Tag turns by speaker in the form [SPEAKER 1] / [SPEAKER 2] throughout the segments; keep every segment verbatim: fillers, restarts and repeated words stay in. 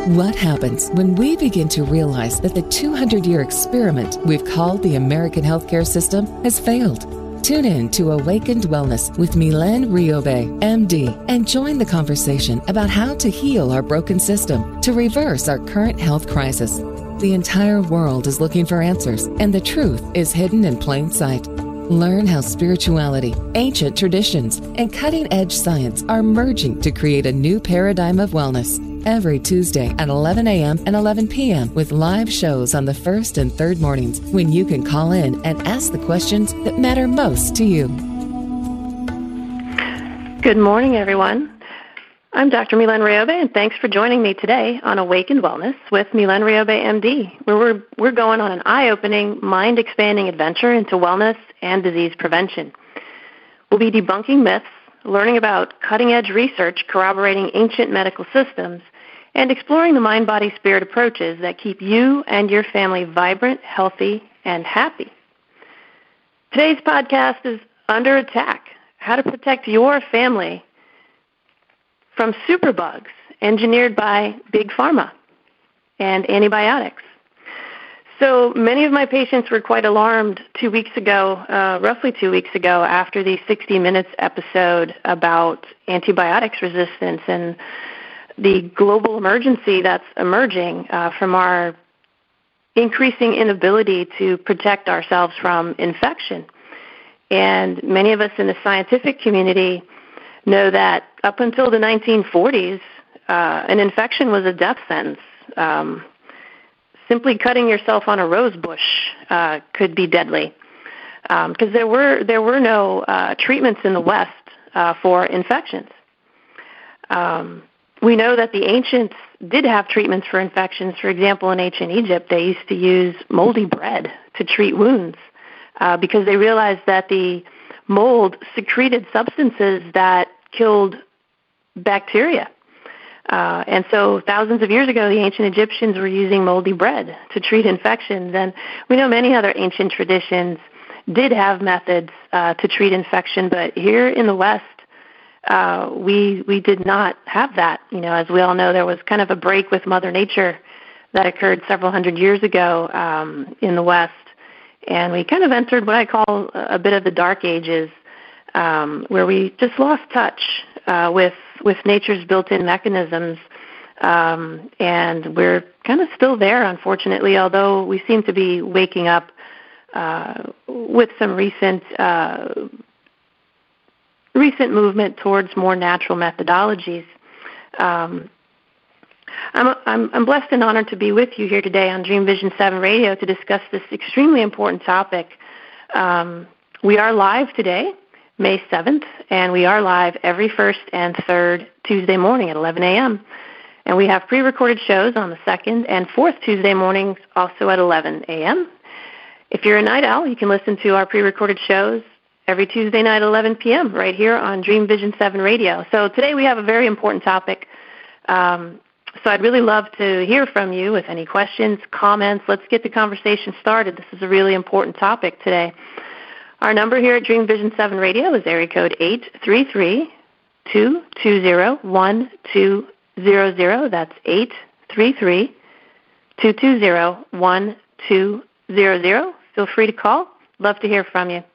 [SPEAKER 1] What happens when we begin to realize that the two hundred year experiment we've called the American healthcare system has failed? Tune in to Awakened Wellness with Mylène Riobe, M D, and join the conversation about how to heal our broken system to reverse our current health crisis. The entire world is looking for answers, and the truth is hidden in plain sight. Learn how spirituality, ancient traditions, and cutting-edge science are merging to create a new paradigm of wellness. Every Tuesday at eleven a.m. and eleven p.m. with live shows on the first and third mornings when you can call in and ask the questions that matter most to you.
[SPEAKER 2] Good morning, everyone. I'm Doctor Mylène Riobe, and thanks for joining me today on Awakened Wellness with Mylène Riobe, M D, where we're, we're going on an eye-opening, mind-expanding adventure into wellness and disease prevention. We'll be debunking myths, learning about cutting-edge research corroborating ancient medical systems, and exploring the mind-body-spirit approaches that keep you and your family vibrant, healthy, and happy. Today's podcast is Under Attack: How to Protect Your Family from Superbugs Engineered by Big Pharma and Antibiotics. So many of my patients were quite alarmed two weeks ago, uh, roughly two weeks ago, after the sixty minutes episode about antibiotics resistance and the global emergency that's emerging uh, from our increasing inability to protect ourselves from infection. And many of us in the scientific community know that up until the nineteen forties, uh, an infection was a death sentence. Um, Simply cutting yourself on a rose bush uh, could be deadly, because um, there were there were no uh, treatments in the West uh, for infections. Um, we know that the ancients did have treatments for infections. For example, in ancient Egypt, they used to use moldy bread to treat wounds uh, because they realized that the mold secreted substances that killed bacteria. Uh, and so thousands of years ago, the ancient Egyptians were using moldy bread to treat infections. And we know many other ancient traditions did have methods uh, to treat infection, but here in the West, uh, we we did not have that. You know, as we all know, there was kind of a break with Mother Nature that occurred several hundred years ago um, in the West, and we kind of entered what I call a bit of the dark ages, um, where we just lost touch uh, with with nature's built-in mechanisms, um, and we're kind of still there, unfortunately, although we seem to be waking up uh, with some recent uh, recent movement towards more natural methodologies. Um, I'm, I'm, I'm blessed and honored to be with you here today on Dream Vision seven Radio to discuss this extremely important topic. Um, we are live today, May seventh, and we are live every first and third Tuesday morning at eleven a.m. And we have pre-recorded shows on the second and fourth Tuesday mornings also at eleven a.m. If you're a night owl, you can listen to our pre-recorded shows every Tuesday night at eleven p.m. right here on Dream Vision seven Radio. So today we have a very important topic. Um, so I'd really love to hear from you with any questions, comments. Let's get the conversation started. This is a really important topic today. Our number here at Dream Vision seven Radio is area code eight three three, two two zero, one two zero zero. That's eight three three, two two zero, one two zero zero. Feel free to call. Love to hear from you.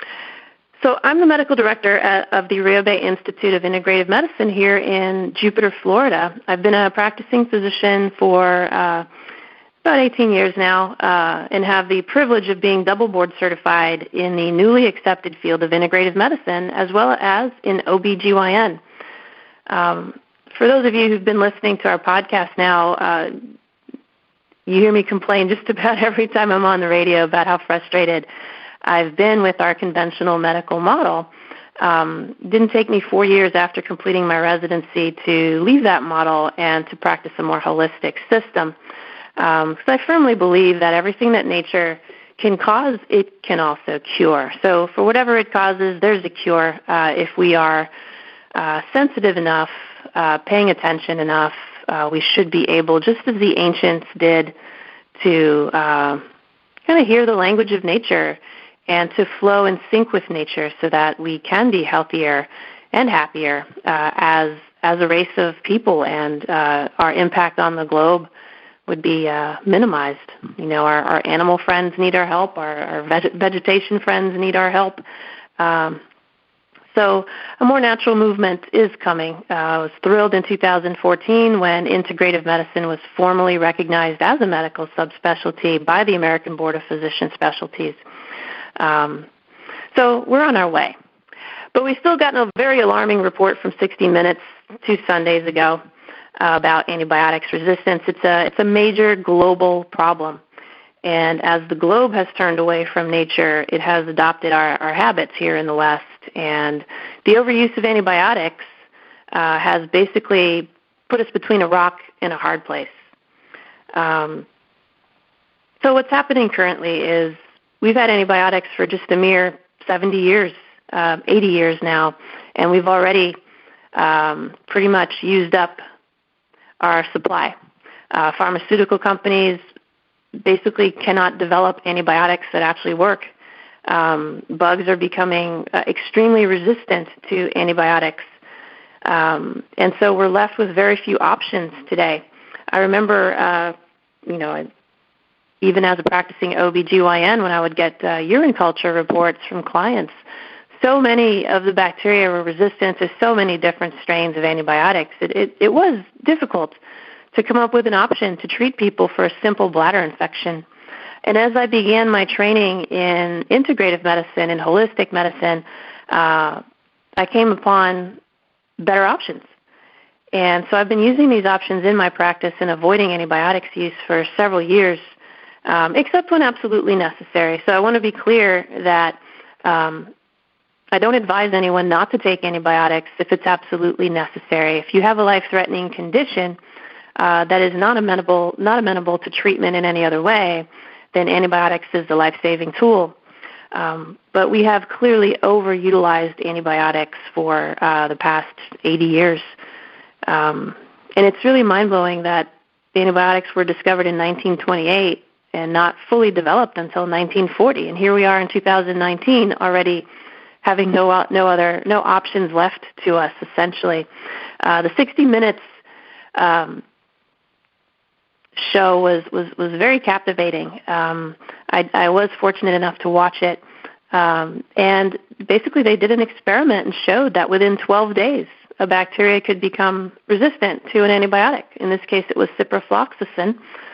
[SPEAKER 2] So I'm the medical director at, of the Riobe Institute of Integrative Medicine here in Jupiter, Florida. I've been a practicing physician for uh, about eighteen years now, uh, and have the privilege of being double board certified in the newly accepted field of integrative medicine as well as in O B G Y N. Um, for those of you who've been listening to our podcast now, uh, you hear me complain just about every time I'm on the radio about how frustrated I've been with our conventional medical model. Um, it didn't take me four years after completing my residency to leave that model and to practice a more holistic system. Because um, I firmly believe that everything that nature can cause, it can also cure. So for whatever it causes, there's a cure uh, if we are uh, sensitive enough, uh, paying attention enough. Uh, we should be able, just as the ancients did, to uh, kind of hear the language of nature and to flow in sync with nature so that we can be healthier and happier uh, as as a race of people, and uh, our impact on the globe would be uh, minimized. You know, our, our animal friends need our help. Our, our veg- vegetation friends need our help. Um, so a more natural movement is coming. Uh, I was thrilled in two thousand fourteen when integrative medicine was formally recognized as a medical subspecialty by the American Board of Physician Specialties. Um, so we're on our way. But we still got a very alarming report from sixty minutes two Sundays ago uh, about antibiotics resistance. It's a, it's a major global problem. And as the globe has turned away from nature, it has adopted our, our habits here in the West. And the overuse of antibiotics uh, has basically put us between a rock and a hard place. Um, so what's happening currently is we've had antibiotics for just a mere seventy years, uh, eighty years now, and we've already um, pretty much used up our supply. Uh, pharmaceutical companies basically cannot develop antibiotics that actually work. Um, bugs are becoming uh, extremely resistant to antibiotics, um, and so we're left with very few options today. I remember, uh, you know, even as a practicing O B G Y N, when I would get uh, urine culture reports from clients, so many of the bacteria were resistant to so many different strains of antibiotics. It, it, it was difficult to come up with an option to treat people for a simple bladder infection. And as I began my training in integrative medicine and holistic medicine, uh, I came upon better options. And so I've been using these options in my practice and avoiding antibiotics use for several years, um, except when absolutely necessary. So I want to be clear that um, I don't advise anyone not to take antibiotics if it's absolutely necessary. If you have a life-threatening condition uh, that is not amenable, not amenable to treatment in any other way, then antibiotics is the life-saving tool. Um, but we have clearly overutilized antibiotics for uh, the past eighty years. Um, and it's really mind-blowing that antibiotics were discovered in nineteen twenty-eight and not fully developed until nineteen forty. And here we are in two thousand nineteen already having no no other no options left to us, essentially. Uh, the sixty minutes um, show was, was, was very captivating. Um, I, I was fortunate enough to watch it. Um, and basically they did an experiment and showed that within twelve days, a bacteria could become resistant to an antibiotic. In this case, it was ciprofloxacin.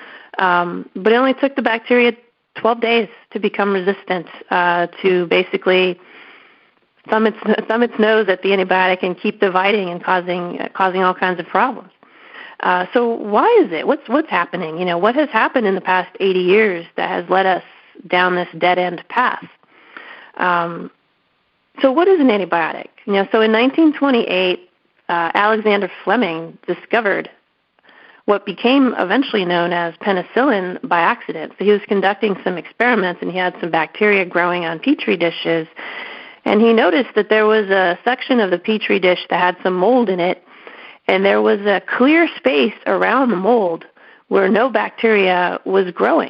[SPEAKER 2] Um, but it only took the bacteria twelve days to become resistant uh, to basically thumb its, thumb its nose at the antibiotic and keep dividing and causing uh, causing all kinds of problems. Uh, so why is it? What's what's happening? You know, what has happened in the past eighty years that has led us down this dead-end path? Um, so what is an antibiotic? You know, so in nineteen twenty-eight, uh, Alexander Fleming discovered what became eventually known as penicillin by accident. So he was conducting some experiments, and he had some bacteria growing on Petri dishes, and he noticed that there was a section of the Petri dish that had some mold in it, and there was a clear space around the mold where no bacteria was growing.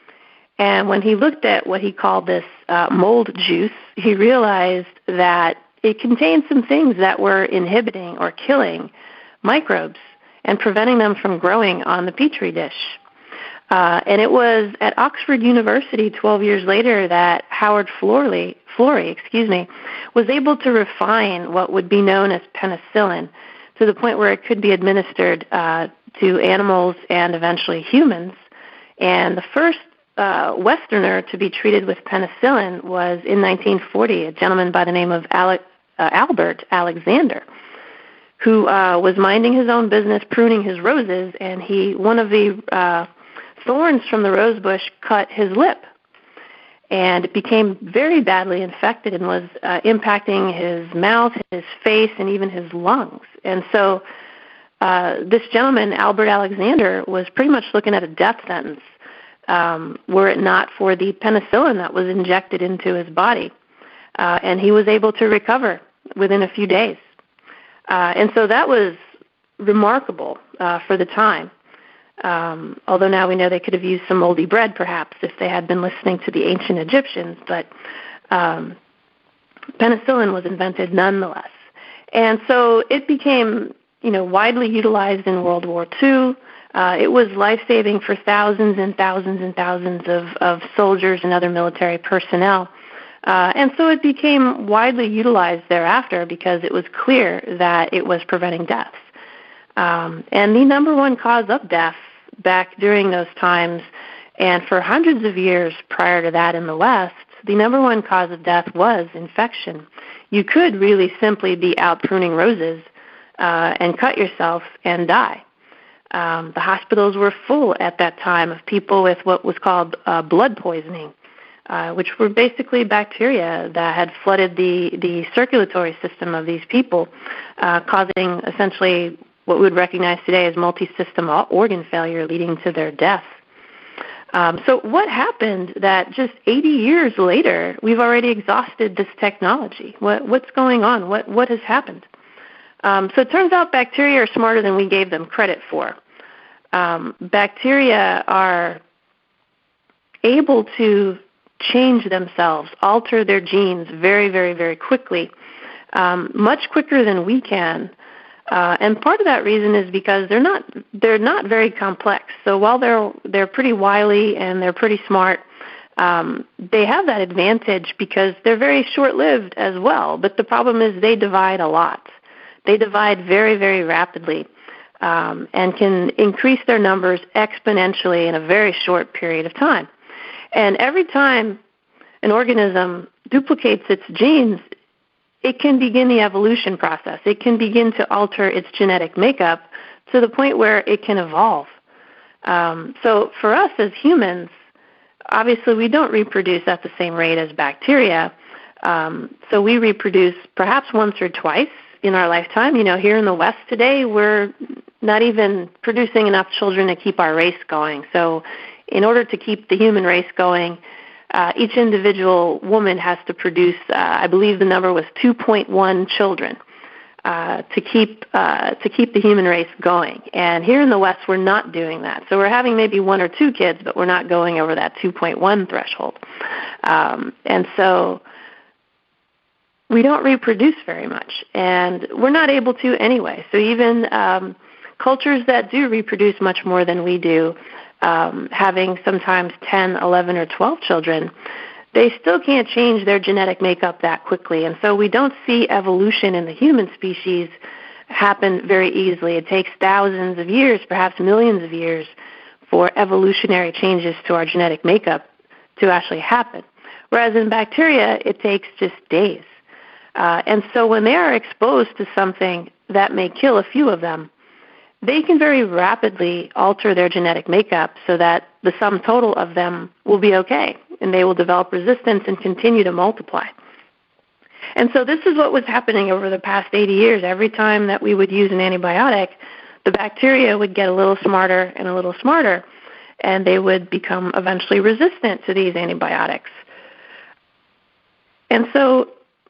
[SPEAKER 2] And when he looked at what he called this uh, mold juice, he realized that it contained some things that were inhibiting or killing microbes and preventing them from growing on the Petri dish. Uh, and it was at Oxford University twelve years later that Howard Florey, Florey, excuse me, was able to refine what would be known as penicillin to the point where it could be administered uh, to animals and eventually humans. And the first uh, Westerner to be treated with penicillin was in nineteen forty, a gentleman by the name of Ale- uh, Albert Alexander, who uh, was minding his own business, pruning his roses, and he one of the uh, thorns from the rose bush cut his lip, and it became very badly infected and was uh, impacting his mouth, his face, and even his lungs. And so uh, this gentleman, Albert Alexander, was pretty much looking at a death sentence um, were it not for the penicillin that was injected into his body. Uh, and he was able to recover within a few days. Uh, and so that was remarkable uh, for the time. Um, although now we know they could have used some moldy bread, perhaps, if they had been listening to the ancient Egyptians. But um, penicillin was invented nonetheless. And so it became you know, widely utilized in World War Two. Uh, it was life-saving for thousands and thousands and thousands of, of soldiers and other military personnel. Uh, and so it became widely utilized thereafter because it was clear that it was preventing deaths. Um, and the number one cause of death back during those times, and for hundreds of years prior to that in the West, the number one cause of death was infection. You could really simply be out pruning roses uh, and cut yourself and die. Um, the hospitals were full at that time of people with what was called uh, blood poisoning, uh, which were basically bacteria that had flooded the, the circulatory system of these people, uh, causing essentially what we would recognize today as multi-system organ failure, leading to their death. Um, so what happened that just eighty years later, we've already exhausted this technology? What, what's going on? What, what has happened? Um, so it turns out bacteria are smarter than we gave them credit for. Um, bacteria are able to change themselves, alter their genes very, very, very quickly, um, much quicker than we can. Uh, and part of that reason is because they're not they're not very complex. So while they're they're pretty wily and they're pretty smart, um, they have that advantage because they're very short-lived as well. But the problem is they divide a lot. They divide very, very rapidly um, and can increase their numbers exponentially in a very short period of time. And every time an organism duplicates its genes, it can begin the evolution process. It can begin to alter its genetic makeup to the point where it can evolve. Um, so for us as humans, obviously we don't reproduce at the same rate as bacteria. Um, so we reproduce perhaps once or twice in our lifetime. You know, here in the West today, we're not even producing enough children to keep our race going. So in order to keep the human race going, uh, each individual woman has to produce, uh, I believe the number was two point one children uh, to keep uh, to keep the human race going. And here in the West, we're not doing that. So we're having maybe one or two kids, but we're not going over that two point one threshold. Um, and so we don't reproduce very much, and we're not able to anyway. So even um, cultures that do reproduce much more than we do, um, having sometimes ten, eleven, or twelve children, they still can't change their genetic makeup that quickly. And so we don't see evolution in the human species happen very easily. It takes thousands of years, perhaps millions of years, for evolutionary changes to our genetic makeup to actually happen. Whereas in bacteria, it takes just days. Uh, and so when they are exposed to something that may kill a few of them, they can very rapidly alter their genetic makeup so that the sum total of them will be okay, and they will develop resistance and continue to multiply. And so this is what was happening over the past eighty years. Every time that we would use an antibiotic, the bacteria would get a little smarter and a little smarter, and they would become eventually resistant to these antibiotics. And so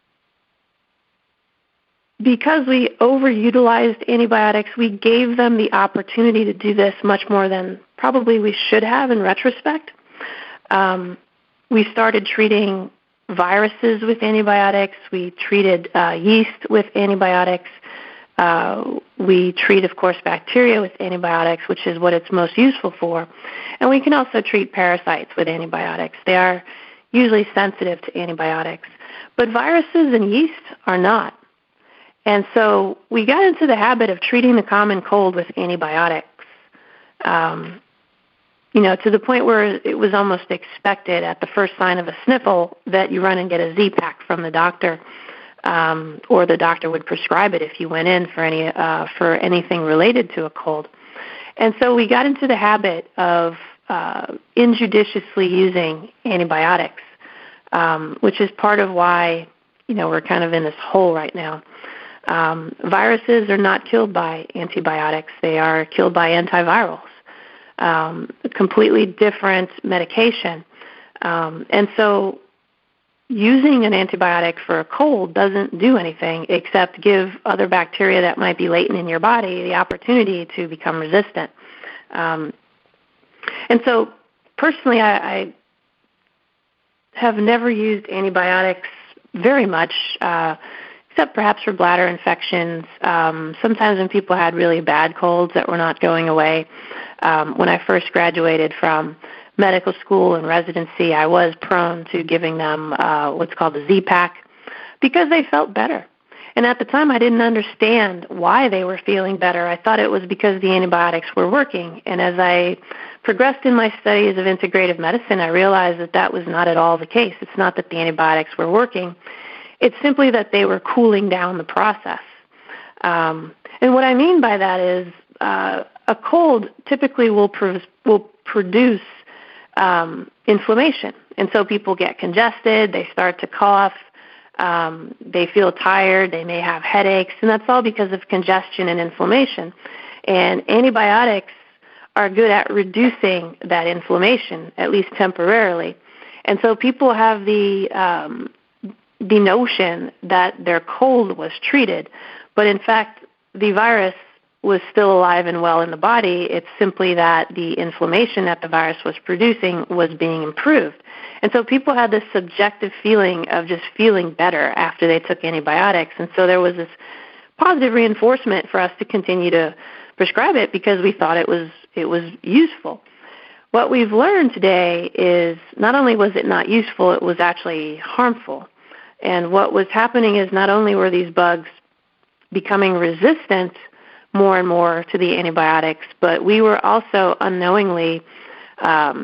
[SPEAKER 2] because we overutilized antibiotics, we gave them the opportunity to do this much more than probably we should have in retrospect. Um, we started treating viruses with antibiotics. We treated uh, yeast with antibiotics. Uh, we treat, of course, bacteria with antibiotics, which is what it's most useful for. And we can also treat parasites with antibiotics. They are usually sensitive to antibiotics. But viruses and yeast are not. And so we got into the habit of treating the common cold with antibiotics, um, you know, to the point where it was almost expected at the first sign of a sniffle that you run and get a Z-Pak from the doctor, um, or the doctor would prescribe it if you went in for any uh, for anything related to a cold. And so we got into the habit of uh, injudiciously using antibiotics, um, which is part of why, you know, we're kind of in this hole right now. Um, viruses are not killed by antibiotics. They are killed by antivirals, um, a completely different medication. Um, and so using an antibiotic for a cold doesn't do anything except give other bacteria that might be latent in your body the opportunity to become resistant. Um, and so personally, I, I have never used antibiotics very much. Uh, except perhaps for bladder infections. Um, sometimes when people had really bad colds that were not going away. Um, when I first graduated from medical school and residency, I was prone to giving them uh, what's called the Z-Pak because they felt better. And at the time, I didn't understand why they were feeling better. I thought it was because the antibiotics were working. And as I progressed in my studies of integrative medicine, I realized that that was not at all the case. It's not that the antibiotics were working. It's simply that they were cooling down the process. Um, and what I mean by that is uh, a cold typically will, pr- will produce um, inflammation. And so people get congested, they start to cough, Um, they feel tired, they may have headaches, and that's all because of congestion and inflammation. And antibiotics are good at reducing that inflammation, at least temporarily. And so people have the um, the notion that their cold was treated, but in fact the virus was still alive and well in the body. It's simply that the inflammation that the virus was producing was being improved. And so people had this subjective feeling of just feeling better after they took antibiotics. And so there was this positive reinforcement for us to continue to prescribe it because we thought it was it was useful. What we've learned today is not only was it not useful, it was actually harmful. And what was happening is not only were these bugs becoming resistant more and more to the antibiotics, but we were also unknowingly um,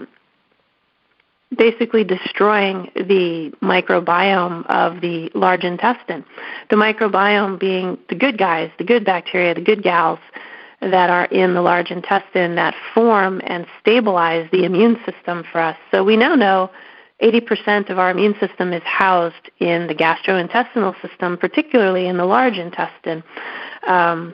[SPEAKER 2] basically destroying the microbiome of the large intestine. The microbiome being the good guys, the good bacteria, the good gals that are in the large intestine that form and stabilize the immune system for us. So we now know eighty percent of our immune system is housed in the gastrointestinal system, particularly in the large intestine. Um,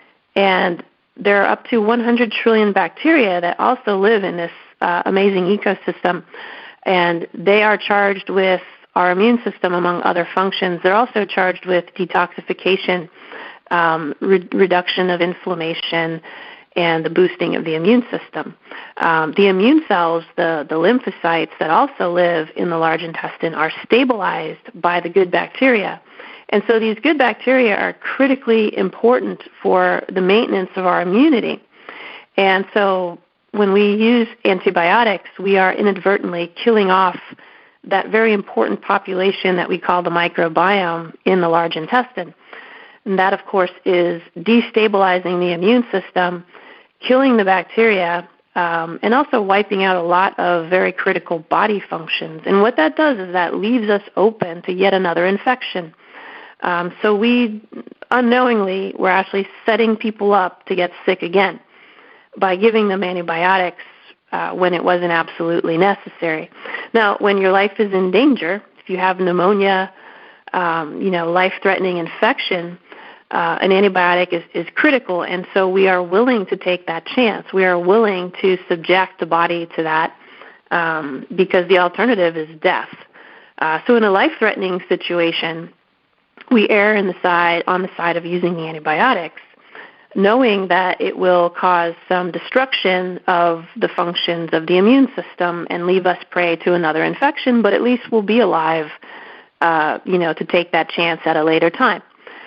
[SPEAKER 2] And there are up to one hundred trillion bacteria that also live in this uh, amazing ecosystem, and they are charged with our immune system, among other functions. They're also charged with detoxification, um, re- reduction of inflammation, and the boosting of the immune system. Um, the immune cells, the, the lymphocytes that also live in the large intestine, are stabilized by the good bacteria. And so these good bacteria are critically important for the maintenance of our immunity. And so when we use antibiotics, we are inadvertently killing off that very important population that we call the microbiome in the large intestine. And that, of course, is destabilizing the immune system, killing the bacteria, um, and also wiping out a lot of very critical body functions. And what that does is that leaves us open to yet another infection. Um, so we, unknowingly, we're actually setting people up to get sick again by giving them antibiotics uh, when it wasn't absolutely necessary. Now, when your life is in danger, if you have pneumonia, um, you know, life-threatening infection, uh, an antibiotic is, is critical, and so we are willing to take that chance. We are willing to subject the body to that um, because the alternative is death. Uh, so in a life-threatening situation, we err in the side, on the side of using the antibiotics, knowing that it will cause some destruction of the functions of the immune system and leave us prey to another infection, but at least we'll be alive, uh, you know, to take that chance at a later time.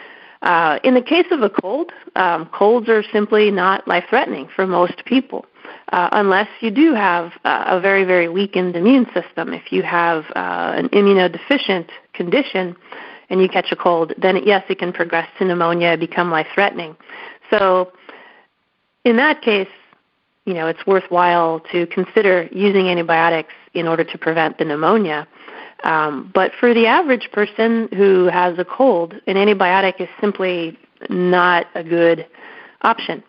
[SPEAKER 2] Uh, in the case of a cold, um, colds are simply not life-threatening for most people, uh, unless you do have uh, a very, very weakened immune system. If you have uh, an immunodeficient condition, and you catch a cold, then yes, it can progress to pneumonia, become life-threatening. So in that case, you know, it's worthwhile to consider using antibiotics in order to prevent the pneumonia. Um, but for the average person who has a cold, an antibiotic is simply not a good option.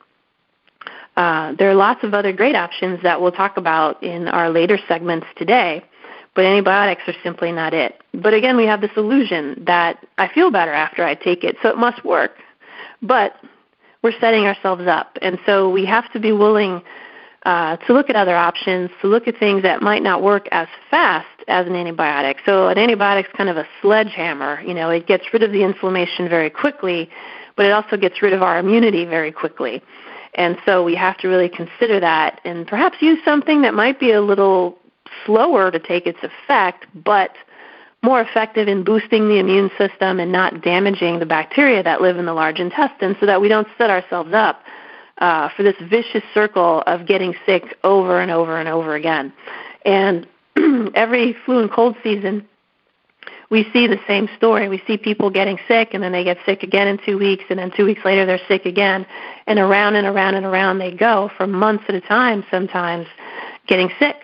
[SPEAKER 2] Uh, there are lots of other great options that we'll talk about in our later segments today, but antibiotics are simply not it. But again, we have this illusion that I feel better after I take it, so it must work. But we're setting ourselves up, and so we have to be willing uh, to look at other options, to look at things that might not work as fast as an antibiotic. So an antibiotic is kind of a sledgehammer. You know, it gets rid of the inflammation very quickly, but it also gets rid of our immunity very quickly. And so we have to really consider that and perhaps use something that might be a little slower to take its effect, but more effective in boosting the immune system and not damaging the bacteria that live in the large intestine, so that we don't set ourselves up uh, for this vicious circle of getting sick over and over and over again. And every flu and cold season, we see the same story. We see people getting sick, and then they get sick again in two weeks, and then two weeks later they're sick again, and around and around and around they go for months at a time sometimes, getting sick.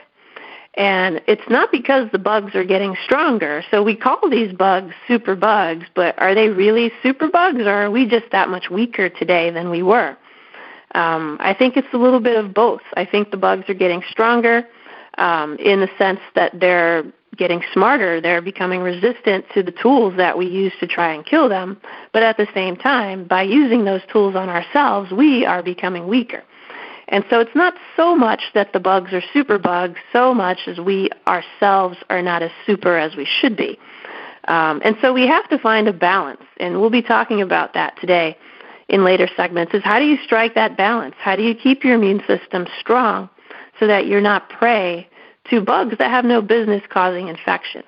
[SPEAKER 2] And it's not because the bugs are getting stronger. So we call these bugs super bugs, but are they really super bugs, or are we just that much weaker today than we were? Um, I think it's a little bit of both. I think the bugs are getting stronger um, in the sense that they're getting smarter. They're becoming resistant to the tools that we use to try and kill them. But at the same time, by using those tools on ourselves, we are becoming weaker. And so it's not so much that the bugs are super bugs, so much as we ourselves are not as super as we should be. Um, and so we have to find a balance, and we'll be talking about that today in later segments, is how do you strike that balance? How do you keep your immune system strong so that you're not prey to bugs that have no business causing infections?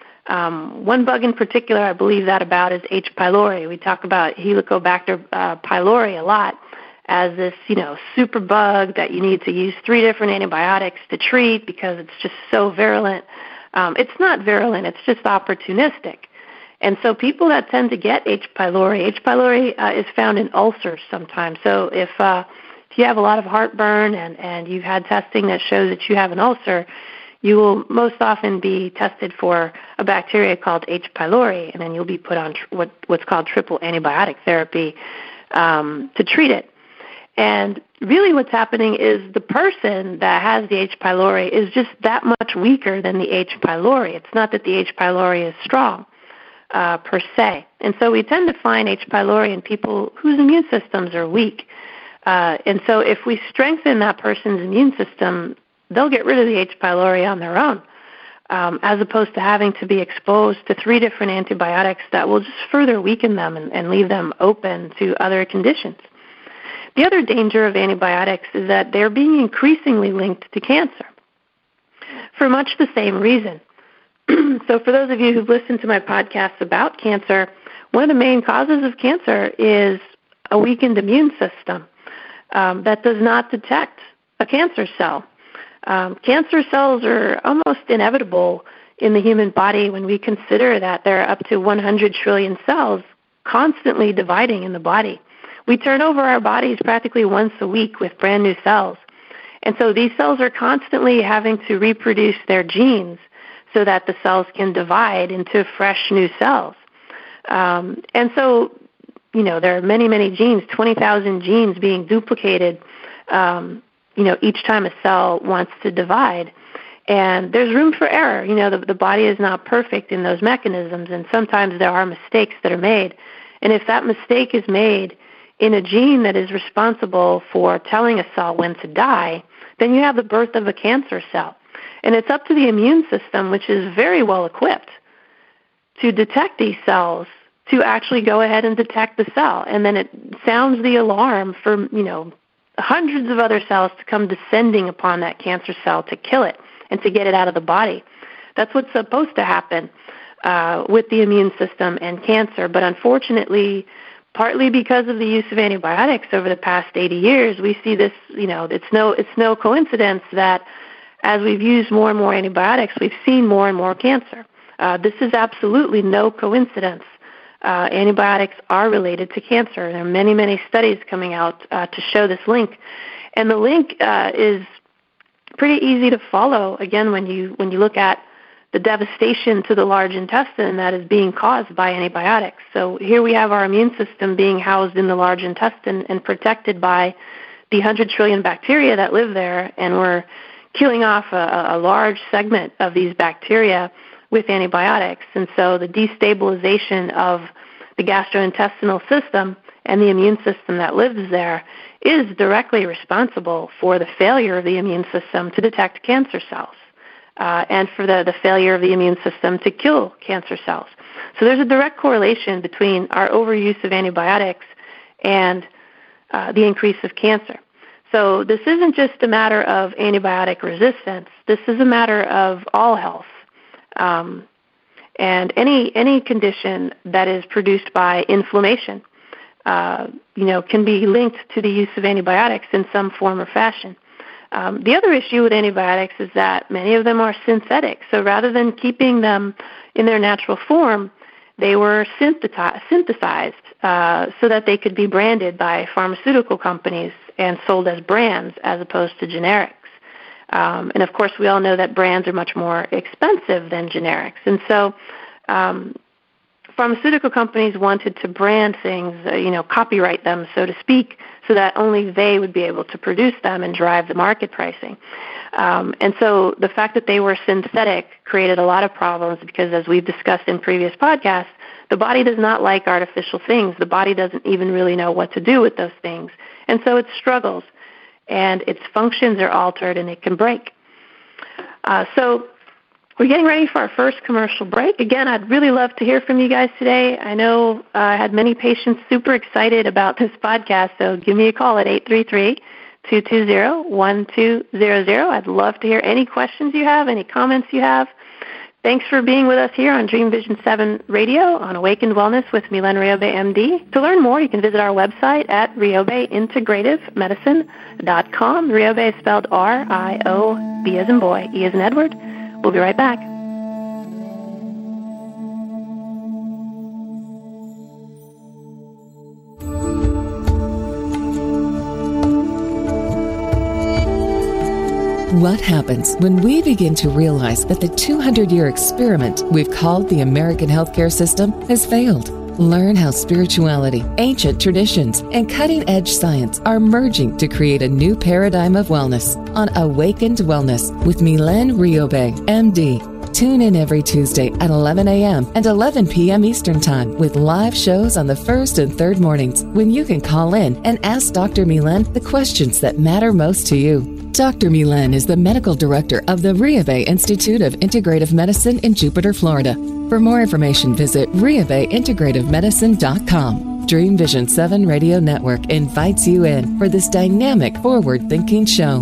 [SPEAKER 2] Um, one bug in particular I believe that about is H. pylori. We talk about Helicobacter uh, pylori a lot as this, you know, super bug that you need to use three different antibiotics to treat because it's just so virulent. Um, it's not virulent, it's just opportunistic. And so people that tend to get H. pylori, H. pylori uh, is found in ulcers sometimes. So if, uh, if you have a lot of heartburn and, and you've had testing that shows that you have an ulcer, you will most often be tested for a bacteria called H. pylori, and then you'll be put on tr- what, what's called triple antibiotic therapy um, to treat it. And really what's happening is the person that has the H. pylori is just that much weaker than the H. pylori. It's not that the H. pylori is strong uh, per se. And so we tend to find H. pylori in people whose immune systems are weak. Uh, and so if we strengthen that person's immune system, they'll get rid of the H. pylori on their own, um, as opposed to having to be exposed to three different antibiotics that will just further weaken them and, and leave them open to other conditions. The other danger of antibiotics is that they're being increasingly linked to cancer for much the same reason. So for those of you who've listened to my podcasts about cancer, one of the main causes of cancer is a weakened immune system um, that does not detect a cancer cell. Um, cancer cells are almost inevitable in the human body when we consider that there are up to one hundred trillion cells constantly dividing in the body. We turn over our bodies practically once a week with brand new cells. And so these cells are constantly having to reproduce their genes so that the cells can divide into fresh new cells. Um, and so, you know, there are many, many genes, twenty thousand genes being duplicated, um, you know, each time a cell wants to divide. And there's room for error. You know, the, the body is not perfect in those mechanisms, and sometimes there are mistakes that are made. And if that mistake is made in a gene that is responsible for telling a cell when to die, then you have the birth of a cancer cell. And it's up to the immune system, which is very well equipped, to detect these cells, to actually go ahead and detect the cell. And then it sounds the alarm for, you know, hundreds of other cells to come descending upon that cancer cell to kill it and to get it out of the body. That's what's supposed to happen uh, with the immune system and cancer. But unfortunately, partly because of the use of antibiotics over the past eighty years, we see this, you know, it's no it's no coincidence that as we've used more and more antibiotics, we've seen more and more cancer. Uh, this is absolutely no coincidence. Uh, antibiotics are related to cancer. There are many, many studies coming out uh, to show this link. And the link uh, is pretty easy to follow, again, when you when you look at the devastation to the large intestine that is being caused by antibiotics. So here we have our immune system being housed in the large intestine and protected by the one hundred trillion bacteria that live there, and we're killing off a, a large segment of these bacteria with antibiotics. And so the destabilization of the gastrointestinal system and the immune system that lives there is directly responsible for the failure of the immune system to detect cancer cells. Uh, and for the, the failure of the immune system to kill cancer cells. So there's a direct correlation between our overuse of antibiotics and uh, the increase of cancer. So this isn't just a matter of antibiotic resistance. This is a matter of all health. Um, And any any condition that is produced by inflammation, uh, you know, can be linked to the use of antibiotics in some form or fashion. Um, the other issue with antibiotics is that many of them are synthetic. So rather than keeping them in their natural form, they were syntheti- synthesized uh, so that they could be branded by pharmaceutical companies and sold as brands as opposed to generics. Um, and, of course, we all know that brands are much more expensive than generics. And so um, pharmaceutical companies wanted to brand things, uh, you know, copyright them, so to speak, so that only they would be able to produce them and drive the market pricing. Um, and so the fact that they were synthetic created a lot of problems because, as we've discussed in previous podcasts, the body does not like artificial things. The body doesn't even really know what to do with those things. And so it struggles, and its functions are altered, and it can break. Uh, so we're getting ready for our first commercial break. Again, I'd really love to hear from you guys today. I know uh, I had many patients super excited about this podcast, so give me a call at eight three three, two two zero, one two zero zero. I'd love to hear any questions you have, any comments you have. Thanks for being with us here on Dream Vision seven Radio on Awakened Wellness with Mylène Riobe, M D. To learn more, you can visit our website at riobe integrative medicine dot com. Riobe is spelled R I O B as in boy, E as in Edward. We'll be right back.
[SPEAKER 1] What happens when we begin to realize that the two hundred year experiment we've called the American healthcare system has failed? Learn how spirituality, ancient traditions, and cutting-edge science are merging to create a new paradigm of wellness on Awakened Wellness with Mylène Riobe, M D. Tune in every Tuesday at eleven a.m. and eleven p.m. Eastern Time with live shows on the first and third mornings when you can call in and ask Doctor Mylène the questions that matter most to you. Doctor Mylène is the medical director of the Riobe Institute of Integrative Medicine in Jupiter, Florida. For more information, visit riobe integrative medicine dot com. Dream Vision seven Radio Network invites you in for this dynamic, forward-thinking show.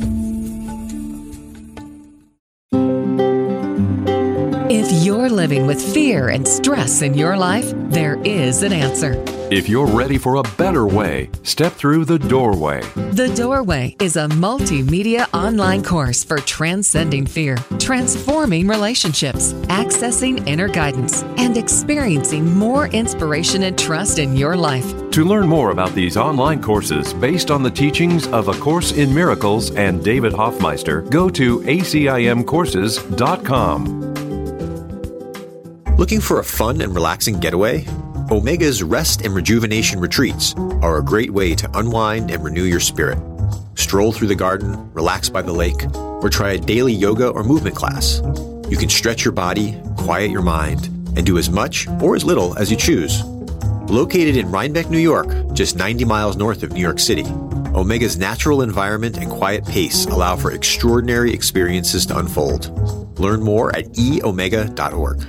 [SPEAKER 1] If you're living with fear and stress in your life, there is an answer.
[SPEAKER 3] If you're ready for a better way, step through The Doorway.
[SPEAKER 1] The Doorway is a multimedia online course for transcending fear, transforming relationships, accessing inner guidance, and experiencing more inspiration and trust in your life.
[SPEAKER 3] To learn more about these online courses based on the teachings of A Course in Miracles and David Hoffmeister, go to a c i m courses dot com.
[SPEAKER 4] Looking for a fun and relaxing getaway? Omega's Rest and Rejuvenation Retreats are a great way to unwind and renew your spirit. Stroll through the garden, relax by the lake, or try a daily yoga or movement class. You can stretch your body, quiet your mind, and do as much or as little as you choose. Located in Rhinebeck, New York, just ninety miles north of New York City, Omega's natural environment and quiet pace allow for extraordinary experiences to unfold. Learn more at e omega dot org.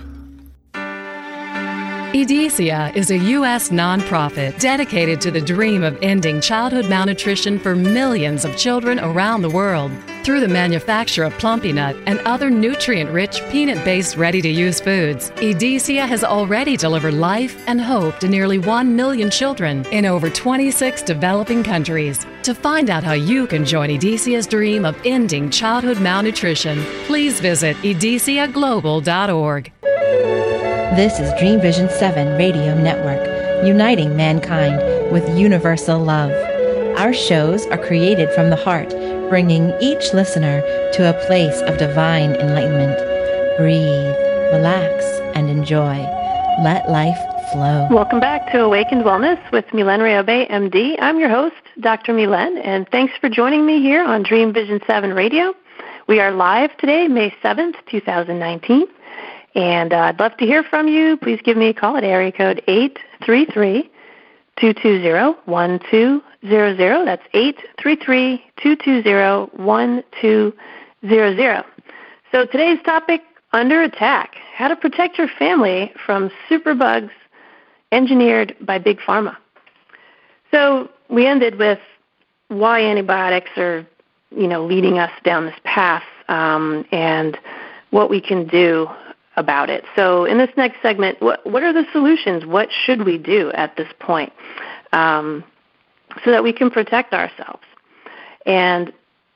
[SPEAKER 5] Edesia is a U S nonprofit dedicated to the dream of ending childhood malnutrition for millions of children around the world. Through the manufacture of Plumpy Nut and other nutrient-rich, peanut-based, ready-to-use foods, Edesia has already delivered life and hope to nearly one million children in over twenty-six developing countries. To find out how you can join Edesia's dream of ending childhood malnutrition, please visit edesia global dot org.
[SPEAKER 6] This is Dream Vision seven Radio Network, uniting mankind with universal love. Our shows are created from the heart, bringing each listener to a place of divine enlightenment. Breathe, relax, and enjoy. Let life flow.
[SPEAKER 2] Welcome back to Awakened Wellness with Mylène Riobe, M D. I'm your host, Doctor Mylène, and thanks for joining me here on Dream Vision seven Radio. We are live today, May seventh, twenty nineteen. And uh, I'd love to hear from you. Please give me a call at area code eight three three, two two zero, one two zero zero. That's eight three three, two two zero, one two zero zero. So today's topic, under attack, how to protect your family from superbugs engineered by Big Pharma. So we ended with why antibiotics are, you know, leading us down this path um, and what we can do about it. So in this next segment, what, what are the solutions? What should we do at this point um, so that we can protect ourselves? And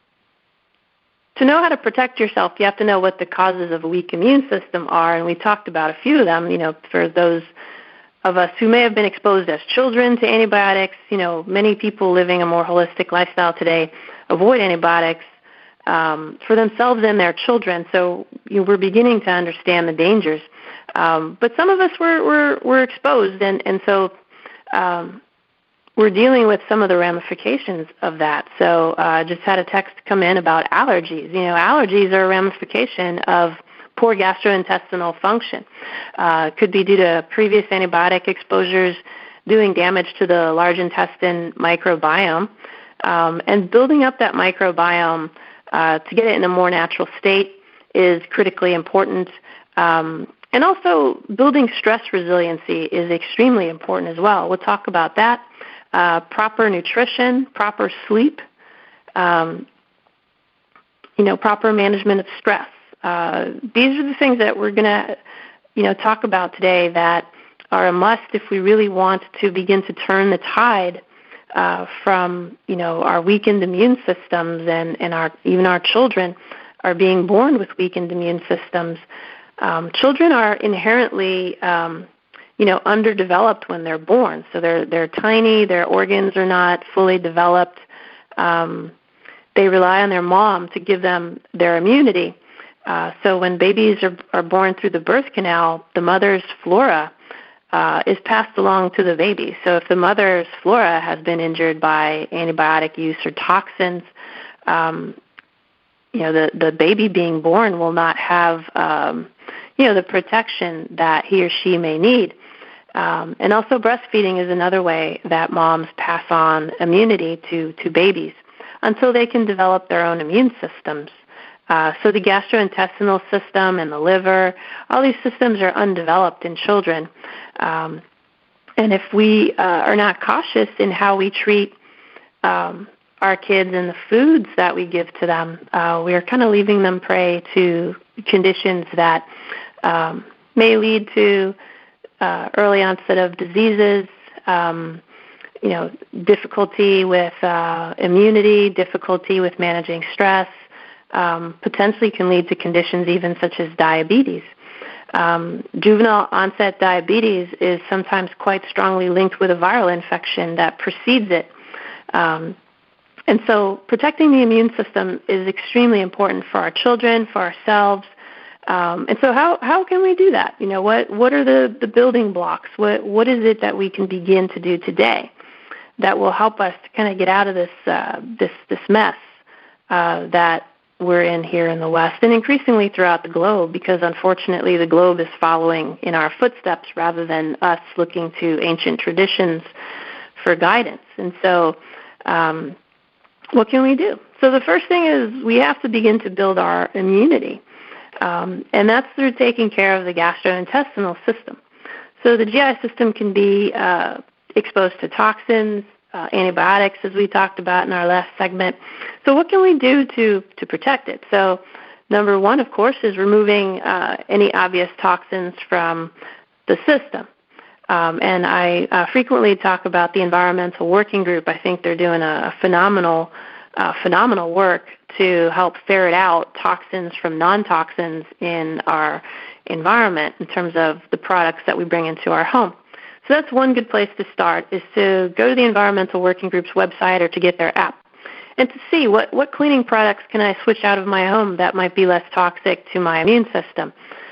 [SPEAKER 2] to know how to protect yourself, you have to know what the causes of a weak immune system are, and we talked about a few of them. You know, for those of us who may have been exposed as children to antibiotics, you know, many people living a more holistic lifestyle today avoid antibiotics um, for themselves and their children. So you know, we're beginning to understand the dangers. Um, but some of us were were, were exposed, and and so. Um, We're dealing with some of the ramifications of that. So I uh, just had a text come in about allergies. You know, allergies are a ramification of poor gastrointestinal function. Uh, could be due to previous antibiotic exposures doing damage to the large intestine microbiome. Um, and building up that microbiome uh, to get it in a more natural state is critically important. Um, and also building stress resiliency is extremely important as well. We'll talk about that. Uh, proper nutrition, proper sleep, um, you know, proper management of stress. Uh, these are the things that we're going to, you know, talk about today that are a must if we really want to begin to turn the tide uh, from, you know, our weakened immune systems, and, and our even our children are being born with weakened immune systems. Um, children are inherently um, you know, underdeveloped when they're born. So they're they're tiny, their organs are not fully developed. Um, they rely on their mom to give them their immunity. Uh, so when babies are, are born through the birth canal, the mother's flora uh, is passed along to the baby. So if the mother's flora has been injured by antibiotic use or toxins, um, you know, the, the baby being born will not have, um, you know, the protection that he or she may need. Um, and also breastfeeding is another way that moms pass on immunity to, to babies until they can develop their own immune systems. Uh, so the gastrointestinal system and the liver, all these systems are undeveloped in children. Um, and if we uh, are not cautious in how we treat um, our kids and the foods that we give to them, uh, we are kind of leaving them prey to conditions that um, may lead to Uh, early onset of diseases, um, you know, difficulty with uh, immunity, difficulty with managing stress, um, potentially can lead to conditions even such as diabetes. Um, juvenile onset diabetes is sometimes quite strongly linked with a viral infection that precedes it. Um, and so protecting the immune system is extremely important for our children, for ourselves. Um, and so how, how can we do that? You know, what, what are the, the building blocks? What, what is it that we can begin to do today that will help us to kind of get out of this, uh, this, this mess uh, that we're in here in the West and increasingly throughout the globe, because unfortunately the globe is following in our footsteps rather than us looking to ancient traditions for guidance. And so um, what can we do? So the first thing is we have to begin to build our immunity. Um, and that's through taking care of the gastrointestinal system. So the G I system can be uh, exposed to toxins, uh, antibiotics, as we talked about in our last segment. So what can we do to, to protect it? So number one, of course, is removing uh, any obvious toxins from the system. Um, and I uh, frequently talk about the Environmental Working Group. I think they're doing a, a phenomenal Uh, phenomenal work to help ferret out toxins from non-toxins in our environment in terms of the products that we bring into our home. So that's one good place to start, is to go to the Environmental Working Group's website or to get their app and to see what, what cleaning products can I switch out of my home that might be less toxic to my immune system.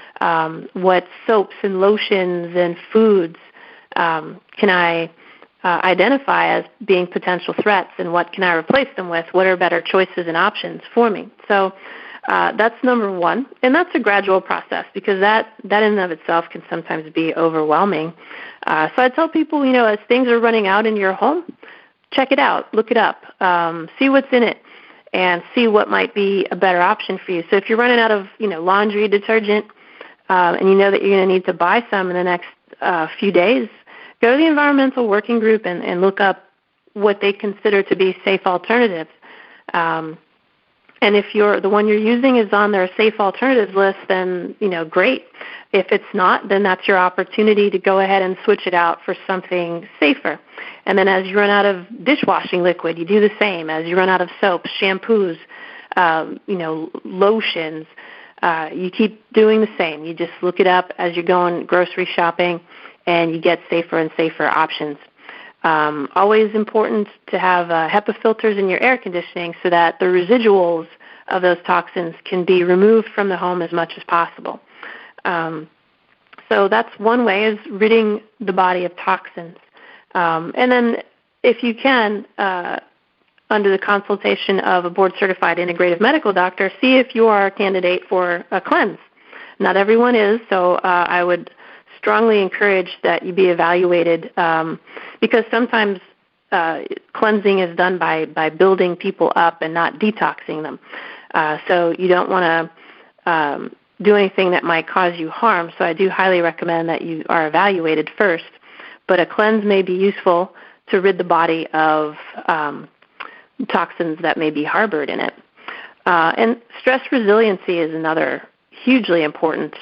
[SPEAKER 2] Um, what soaps and lotions and foods um, can I Uh, identify as being potential threats, and what can I replace them with? What are better choices and options for me? So uh, that's number one, and that's a gradual process, because that, that in and of itself can sometimes be overwhelming. Uh, so I tell people, you know, as things are running out in your home, check it out, look it up, um, see what's in it, and see what might be a better option for you. So if you're running out of, you know, laundry detergent, uh, and you know that you're going to need to buy some in the next uh, few days, go to the Environmental Working Group and, and look up what they consider to be safe alternatives. Um, And if you're the one you're using is on their safe alternatives list, then, you know, great. If it's not, then that's your opportunity to go ahead and switch it out for something safer. And then as you run out of dishwashing liquid, you do the same. As you run out of soaps, shampoos, um, you know, lotions, uh, you keep doing the same. You just look it up as you're going grocery shopping, and you get safer and safer options. Um, always important to have uh, HEPA filters in your air conditioning so that the residuals of those toxins can be removed from the home as much as possible. Um, so that's one way, is ridding the body of toxins. Um, and then if you can, uh, under the consultation of a board-certified integrative medical doctor, see if you are a candidate for a cleanse. Not everyone is, so uh, I would strongly encourage that you be evaluated, um, because sometimes uh, cleansing is done by, by building people up and not detoxing them. Uh, so you don't want to um, do anything that might cause you harm. So I do highly recommend that you are evaluated first. But a cleanse may be useful to rid the body of um, toxins that may be harbored in it. Uh, and stress resiliency is another hugely important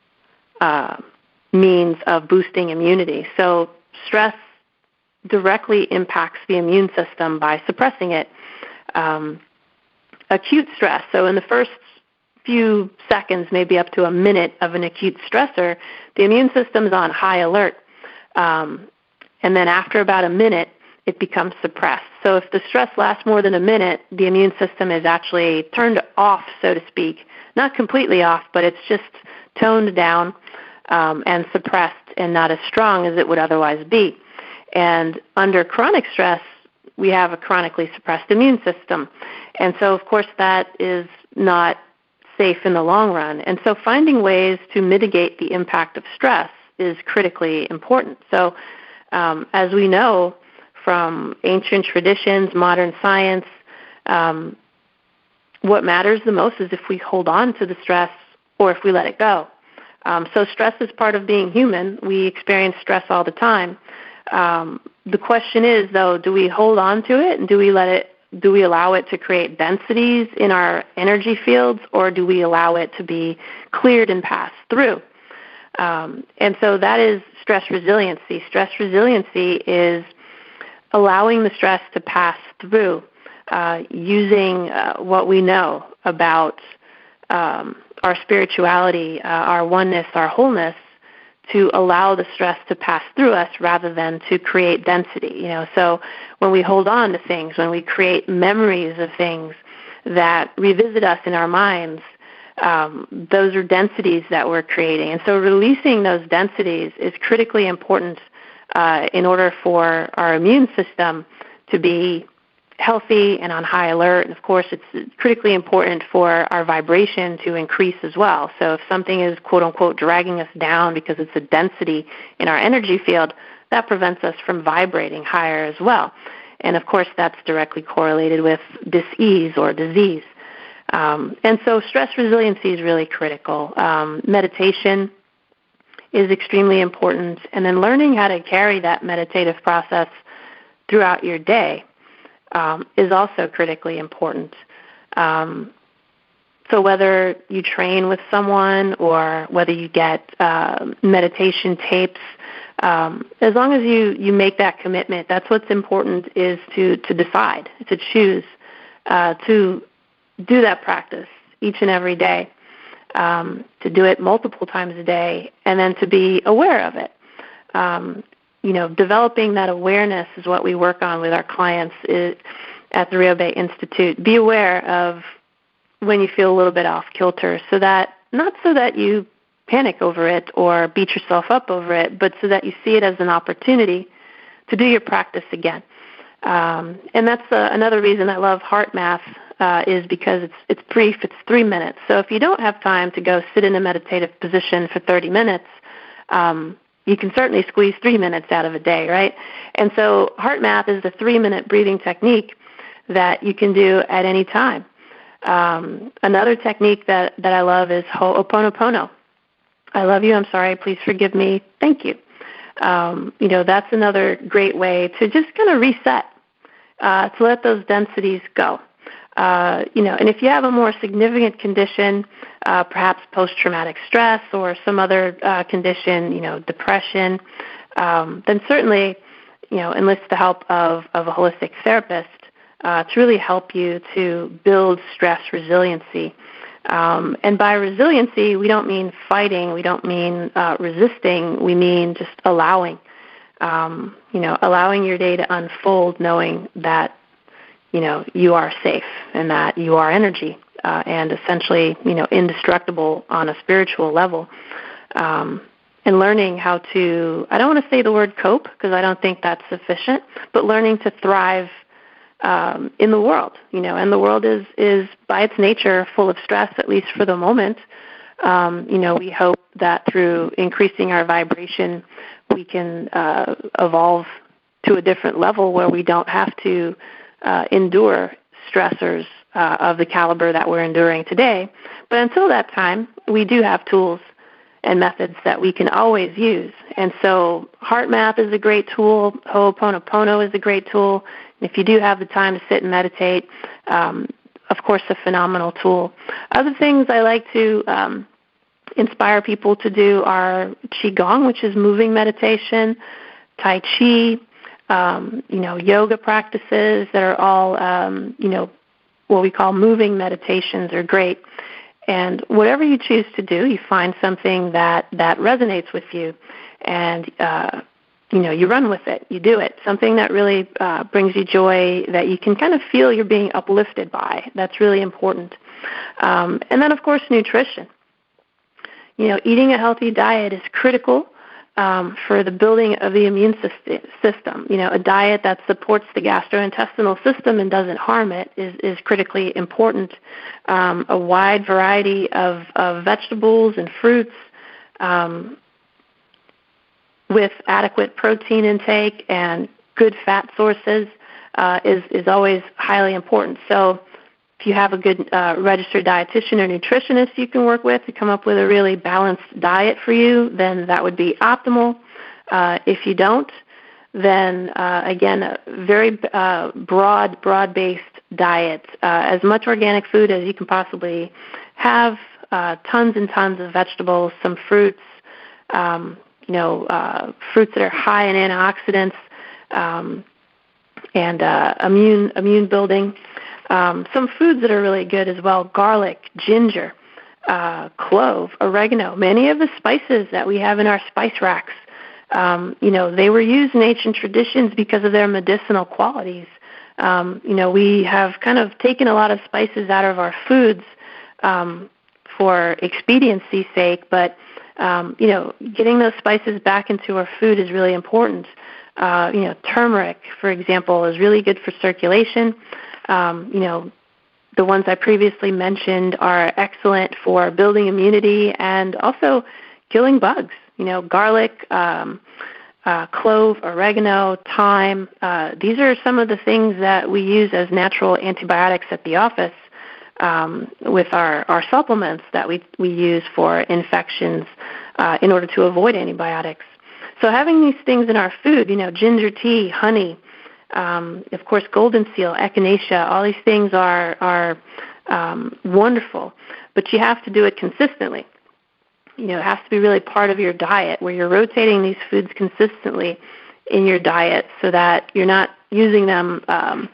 [SPEAKER 2] uh means of boosting immunity. So stress directly impacts the immune system by suppressing it. Um, acute stress, so in the first few seconds, maybe up to a minute of an acute stressor, the immune system is on high alert. Um, and then after about a minute, it becomes suppressed. So if the stress lasts more than a minute, the immune system is actually turned off, so to speak. Not completely off, but it's just toned down Um, and suppressed and not as strong as it would otherwise be. And under chronic stress, we have a chronically suppressed immune system. And so, of course, that is not safe in the long run. And so finding ways to mitigate the impact of stress is critically important. So um, as we know from ancient traditions, modern science, um, what matters the most is if we hold on to the stress or if we let it go. Um, so stress is part of being human. We experience stress all the time. Um, the question is, though, do we hold on to it, and do we let it? Do we allow it to create densities in our energy fields, or do we allow it to be cleared and pass through? Um, and so that is stress resiliency. Stress resiliency is allowing the stress to pass through, uh, using uh, what we know about um, our spirituality, uh, our oneness, our wholeness, to allow the stress to pass through us rather than to create density. You know, so when we hold on to things, when we create memories of things that revisit us in our minds, um, those are densities that we're creating. And so releasing those densities is critically important uh, in order for our immune system to be healthy and on high alert. And, of course, it's critically important for our vibration to increase as well. So if something is, quote-unquote, dragging us down because it's a density in our energy field, that prevents us from vibrating higher as well. And, of course, that's directly correlated with dis-ease or disease. Um, and so stress resiliency is really critical. Um, meditation is extremely important. And then learning how to carry that meditative process throughout your day Um, is also critically important. Um, so whether you train with someone or whether you get uh, meditation tapes, um, as long as you, you make that commitment, that's what's important, is to, to decide, to choose uh, to do that practice each and every day, um, to do it multiple times a day, and then to be aware of it. Um, You know, developing that awareness is what we work on with our clients at the Ryobe Institute. Be aware of when you feel a little bit off kilter, so that, not so that you panic over it or beat yourself up over it, but so that you see it as an opportunity to do your practice again. Um, and that's uh, another reason I love HeartMath, uh, is because it's it's brief, it's three minutes. So if you don't have time to go sit in a meditative position for thirty minutes, um, you can certainly squeeze three minutes out of a day, right? And so HeartMath is a three-minute breathing technique that you can do at any time. Um, another technique that, that I love is Ho'oponopono. I love you, I'm sorry, please forgive me, thank you. Um, you know, that's another great way to just kind of reset, uh, to let those densities go. Uh, you know, and if you have a more significant condition, uh, perhaps post-traumatic stress or some other uh, condition, you know, depression, um, then certainly, you know, enlist the help of, of a holistic therapist uh, to really help you to build stress resiliency. Um, and by resiliency, we don't mean fighting, we don't mean uh, resisting, we mean just allowing, um, you know, allowing your day to unfold, knowing that, you know, you are safe and that you are energy uh, and essentially, you know, indestructible on a spiritual level. Um, and learning how to, I don't want to say the word cope because I don't think that's sufficient, but learning to thrive Um, in the world, you know, and the world is, is by its nature full of stress, at least for the moment. Um, you know, we hope that through increasing our vibration, we can uh, evolve to a different level where we don't have to uh, endure stressors uh, of the caliber that we're enduring today. But until that time, we do have tools and methods that we can always use. And so HeartMath is a great tool. Ho'oponopono is a great tool. If you do have the time to sit and meditate, um, of course, a phenomenal tool. Other things I like to um, inspire people to do are Qigong, which is moving meditation, Tai Chi, um, you know, yoga practices that are all, um, you know, what we call moving meditations are great. And whatever you choose to do, you find something that, that resonates with you, and uh, you know, you run with it, you do it. Something that really uh, brings you joy, that you can kind of feel you're being uplifted by. That's really important. Um, and then, of course, nutrition. You know, eating a healthy diet is critical um, for the building of the immune system. You know, a diet that supports the gastrointestinal system and doesn't harm it is, is critically important. Um, a wide variety of, of vegetables and fruits, um, with adequate protein intake and good fat sources uh, is, is always highly important. So if you have a good uh, registered dietitian or nutritionist you can work with to come up with a really balanced diet for you, then that would be optimal. Uh, if you don't, then, uh, again, a very uh, broad, broad-based diet, uh, as much organic food as you can possibly have, uh, tons and tons of vegetables, some fruits, um, you know, uh, fruits that are high in antioxidants um, and uh, immune immune building. Um, some foods that are really good as well: garlic, ginger, uh, clove, oregano. Many of the spices that we have in our spice racks, um, you know, they were used in ancient traditions because of their medicinal qualities. Um, you know, we have kind of taken a lot of spices out of our foods um, for expediency's sake, but Um, you know, getting those spices back into our food is really important. Uh, you know, turmeric, for example, is really good for circulation. Um, you know, the ones I previously mentioned are excellent for building immunity and also killing bugs. You know, garlic, um, uh, clove, oregano, thyme. Uh, these are some of the things that we use as natural antibiotics at the office. Um, with our, our supplements that we we use for infections uh, in order to avoid antibiotics. So having these things in our food, you know, ginger tea, honey, um, of course, golden seal, echinacea, all these things are, are um, wonderful, but you have to do it consistently. You know, it has to be really part of your diet where you're rotating these foods consistently in your diet so that you're not using them um,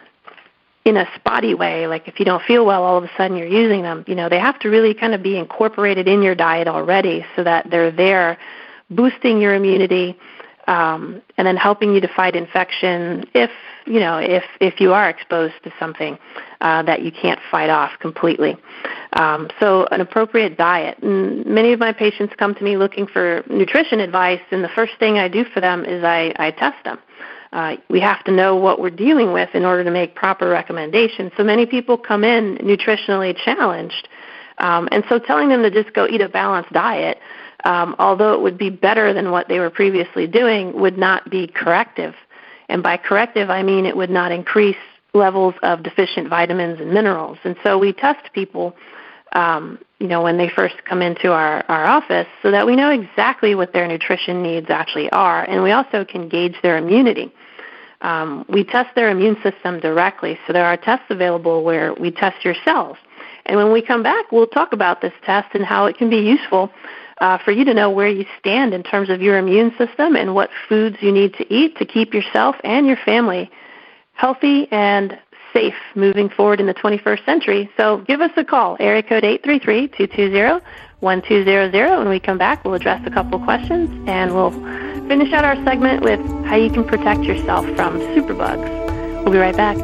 [SPEAKER 2] in a spotty way, like if you don't feel well, all of a sudden you're using them. You know, they have to really kind of be incorporated in your diet already so that they're there boosting your immunity um, and then helping you to fight infection if, you know, if, if you are exposed to something uh, that you can't fight off completely. Um, so an appropriate diet. And many of my patients come to me looking for nutrition advice, and the first thing I do for them is I, I test them. Uh, we have to know what we're dealing with in order to make proper recommendations. So many people come in nutritionally challenged, um, and so telling them to just go eat a balanced diet, um, although it would be better than what they were previously doing, would not be corrective. And by corrective, I mean it would not increase levels of deficient vitamins and minerals. And so we test people, um, you know, when they first come into our, our office so that we know exactly what their nutrition needs actually are, and we also can gauge their immunity. Um, we test their immune system directly, so there are tests available where we test your cells. And when we come back, we'll talk about this test and how it can be useful uh, for you to know where you stand in terms of your immune system and what foods you need to eat to keep yourself and your family healthy and safe moving forward in the twenty-first century. So give us a call, area code eight three three, two two zero, one two zero zero. When we come back, we'll address a couple questions, and we'll finish out our segment with how you can protect yourself from superbugs. We'll be right back.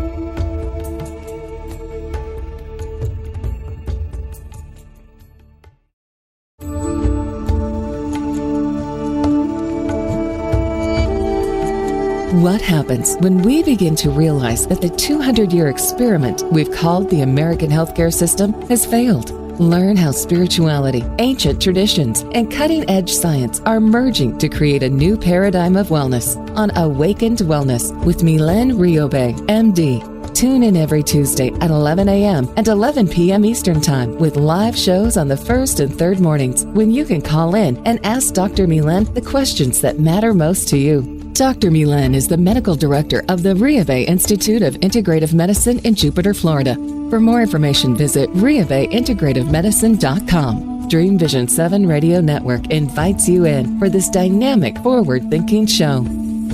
[SPEAKER 1] What happens when we begin to realize that the two hundred year experiment we've called the American healthcare system has failed? Learn how spirituality, ancient traditions, and cutting-edge science are merging to create a new paradigm of wellness on Awakened Wellness with Mylène Riobe, M D. Tune in every Tuesday at eleven a.m. and eleven p.m. Eastern Time with live shows on the first and third mornings when you can call in and ask Doctor Mylène the questions that matter most to you. Doctor Mylène is the medical director of the Riobe Institute of Integrative Medicine in Jupiter, Florida. For more information, visit riobe integrative medicine dot com. Dream Vision seven Radio Network invites you in for this dynamic, forward-thinking show.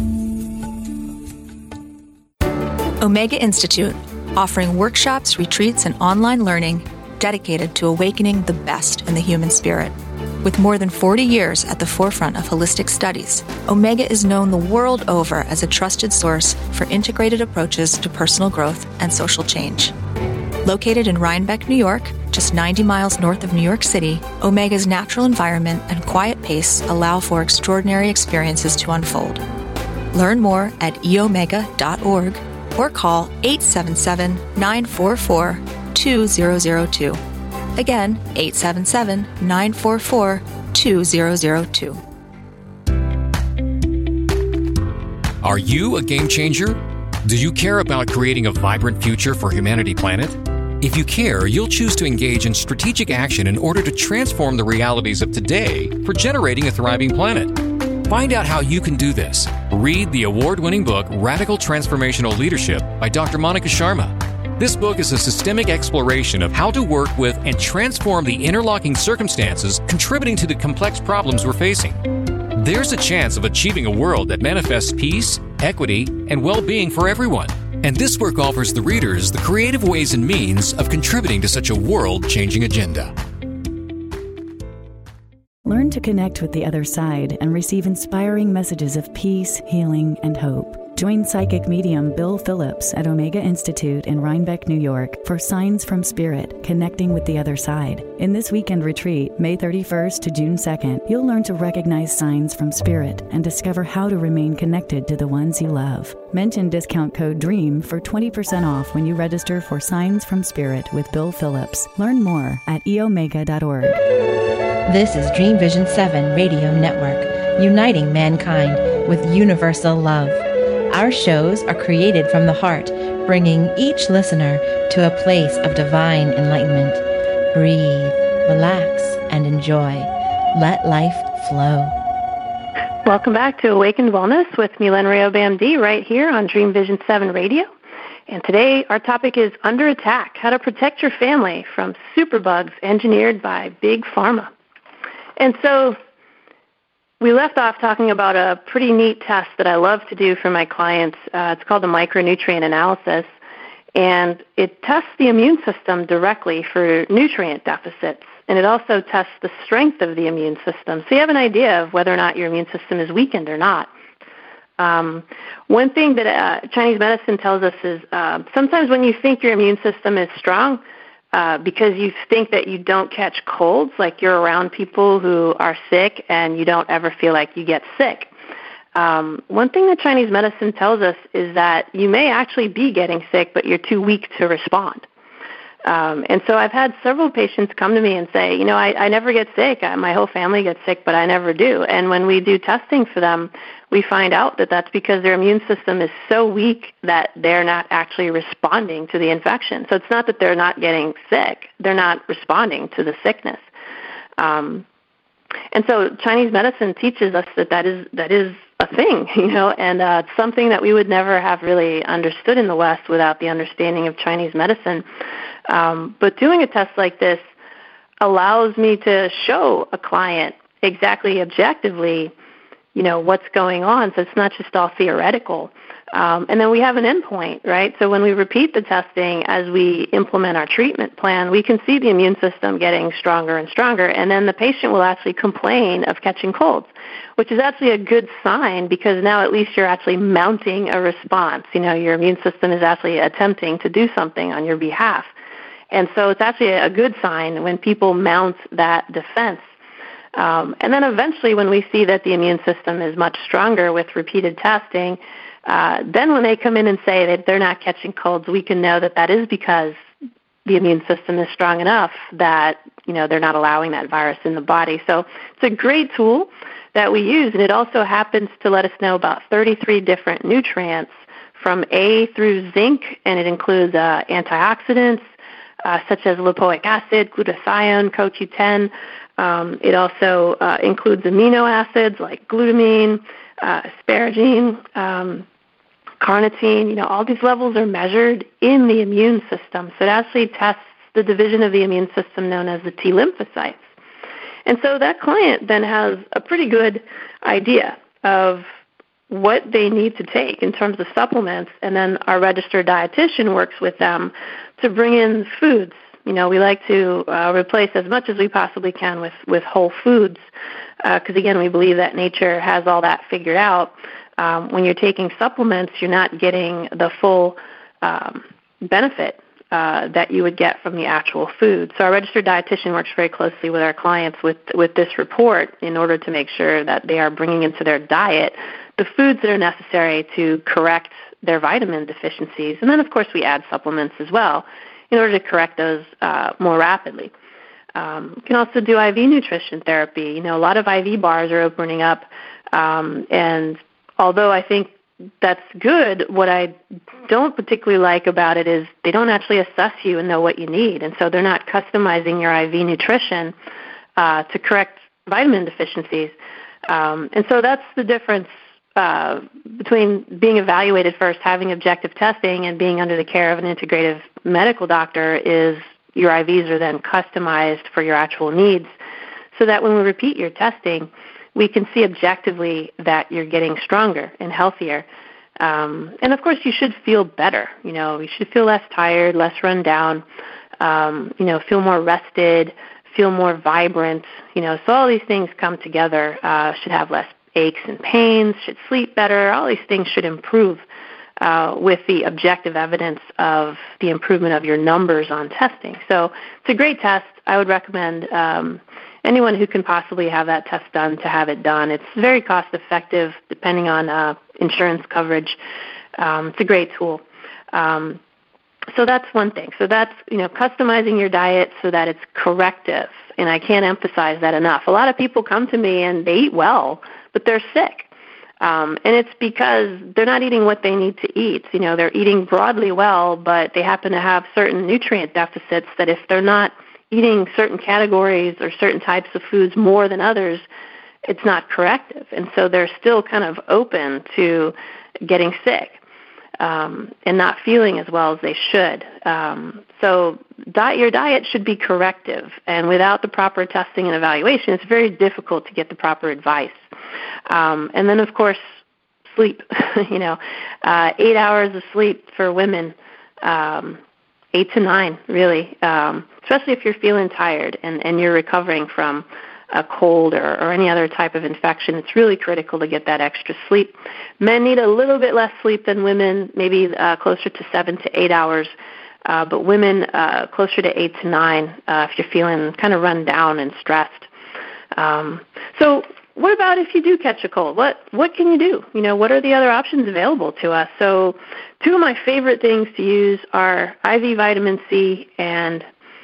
[SPEAKER 7] Omega Institute, offering workshops, retreats, and online learning dedicated to awakening the best in the human spirit. With more than forty years at the forefront of holistic studies, Omega is known the world over as a trusted source for integrated approaches to personal growth and social change. Located in Rhinebeck, New York, just ninety miles north of New York City, Omega's natural environment and quiet pace allow for extraordinary experiences to unfold. Learn more at e omega dot org or call eight seven seven, nine four four, two zero zero two. Again, eight seven seven, nine four four, two zero zero two.
[SPEAKER 8] Are you a game changer? Do you care about creating a vibrant future for humanity planet? If you care, you'll choose to engage in strategic action in order to transform the realities of today for generating a thriving planet. Find out how you can do this. Read the award-winning book, Radical Transformational Leadership by Doctor Monica Sharma. This book is a systemic exploration of how to work with and transform the interlocking circumstances contributing to the complex problems we're facing. There's a chance of achieving a world that manifests peace, equity, and well-being for everyone. And this work offers the readers the creative ways and means of contributing to such a world-changing agenda.
[SPEAKER 9] Learn to connect with the other side and receive inspiring messages of peace, healing, and hope. Join psychic medium Bill Phillips at Omega Institute in Rhinebeck, New York for Signs from Spirit, Connecting with the Other Side. In this weekend retreat, May thirty-first to June second, you'll learn to recognize signs from spirit and discover how to remain connected to the ones you love. Mention discount code DREAM for twenty percent off when you register for Signs from Spirit with Bill Phillips. Learn more at e omega dot org.
[SPEAKER 6] This is Dream Vision seven Radio Network, uniting mankind with universal love. Our shows are created from the heart, bringing each listener to a place of divine enlightenment. Breathe, relax, and enjoy. Let life flow.
[SPEAKER 2] Welcome back to Awakened Wellness with Mylène Riobe, M D, right here on Dream Vision seven Radio. And today our topic is Under Attack, how to protect your family from superbugs engineered by Big Pharma. And so we left off talking about a pretty neat test that I love to do for my clients. Uh, it's called the micronutrient analysis, and it tests the immune system directly for nutrient deficits, and it also tests the strength of the immune system, so you have an idea of whether or not your immune system is weakened or not. Um, one thing that uh, Chinese medicine tells us is uh, sometimes when you think your immune system is strong, Uh, because you think that you don't catch colds, like you're around people who are sick and you don't ever feel like you get sick. Um, one thing that Chinese medicine tells us is that you may actually be getting sick, but you're too weak to respond. Um, and so I've had several patients come to me and say, you know, I, I never get sick. I, my whole family gets sick, but I never do. And when we do testing for them, we find out that that's because their immune system is so weak that they're not actually responding to the infection. So it's not that they're not getting sick. They're not responding to the sickness. Um, and so Chinese medicine teaches us that that is, that is a thing, you know, and uh, it's something that we would never have really understood in the West without the understanding of Chinese medicine. Um, but doing a test like this allows me to show a client exactly objectively, you know, what's going on. So it's not just all theoretical. Um, and then we have an endpoint, right? So when we repeat the testing as we implement our treatment plan, we can see the immune system getting stronger and stronger, and then the patient will actually complain of catching colds, which is actually a good sign because now at least you're actually mounting a response. You know, your immune system is actually attempting to do something on your behalf. And so it's actually a good sign when people mount that defense. Um, and then eventually when we see that the immune system is much stronger with repeated testing, uh, then when they come in and say that they're not catching colds, we can know that that is because the immune system is strong enough that, you know, they're not allowing that virus in the body. So it's a great tool that we use, and it also happens to let us know about thirty-three different nutrients from A through zinc, and it includes uh, antioxidants uh, such as lipoic acid, glutathione, C O Q ten. Um, it also uh, includes amino acids like glutamine, uh, asparagine, um, carnitine. You know, all these levels are measured in the immune system. So it actually tests the division of the immune system known as the T lymphocytes. And so that client then has a pretty good idea of what they need to take in terms of supplements, and then our registered dietitian works with them to bring in foods. You know, we like to uh, replace as much as we possibly can with, with whole foods because, uh, again, we believe that nature has all that figured out. Um, when you're taking supplements, you're not getting the full um, benefit uh, that you would get from the actual food. So our registered dietitian works very closely with our clients with, with this report in order to make sure that they are bringing into their diet the foods that are necessary to correct their vitamin deficiencies. And then, of course, we add supplements as well in order to correct those uh, more rapidly. Um, you can also do I V nutrition therapy. You know, a lot of I V bars are opening up, um, and although I think that's good, what I don't particularly like about it is they don't actually assess you and know what you need, and so they're not customizing your I V nutrition uh, to correct vitamin deficiencies. Um, and so that's the difference Uh, between being evaluated first, having objective testing, and being under the care of an integrative medical doctor is your I Vs are then customized for your actual needs so that when we repeat your testing, we can see objectively that you're getting stronger and healthier. Um, and, of course, you should feel better. You know, you should feel less tired, less run down, um, you know, feel more rested, feel more vibrant. You know, so all these things come together, uh, should have less aches and pains, should sleep better. All these things should improve uh, with the objective evidence of the improvement of your numbers on testing. So it's a great test. I would recommend um, anyone who can possibly have that test done to have it done. It's very cost effective depending on uh, insurance coverage. Um, it's a great tool. Um, so that's one thing. So that's, you know, customizing your diet so that it's corrective. And I can't emphasize that enough. A lot of people come to me and they eat well, but they're sick. Um, and it's because they're not eating what they need to eat. You know, they're eating broadly well, but they happen to have certain nutrient deficits that if they're not eating certain categories or certain types of foods more than others, it's not corrective. And so they're still kind of open to getting sick um, and not feeling as well as they should. Um, so diet, your diet should be corrective. And without the proper testing and evaluation, it's very difficult to get the proper advice. Um, and then, of course, sleep, you know, uh, eight hours of sleep for women, um, eight to nine, really, um, especially if you're feeling tired and, and you're recovering from a cold or, or any other type of infection. It's really critical to get that extra sleep. Men need a little bit less sleep than women, maybe uh, closer to seven to eight hours, uh, but women uh, closer to eight to nine uh, if you're feeling kind of run down and stressed. Um, so what about if you do catch a cold? What what can you do? You know, what are the other options available to us? So two of my favorite things to use are I V vitamin C and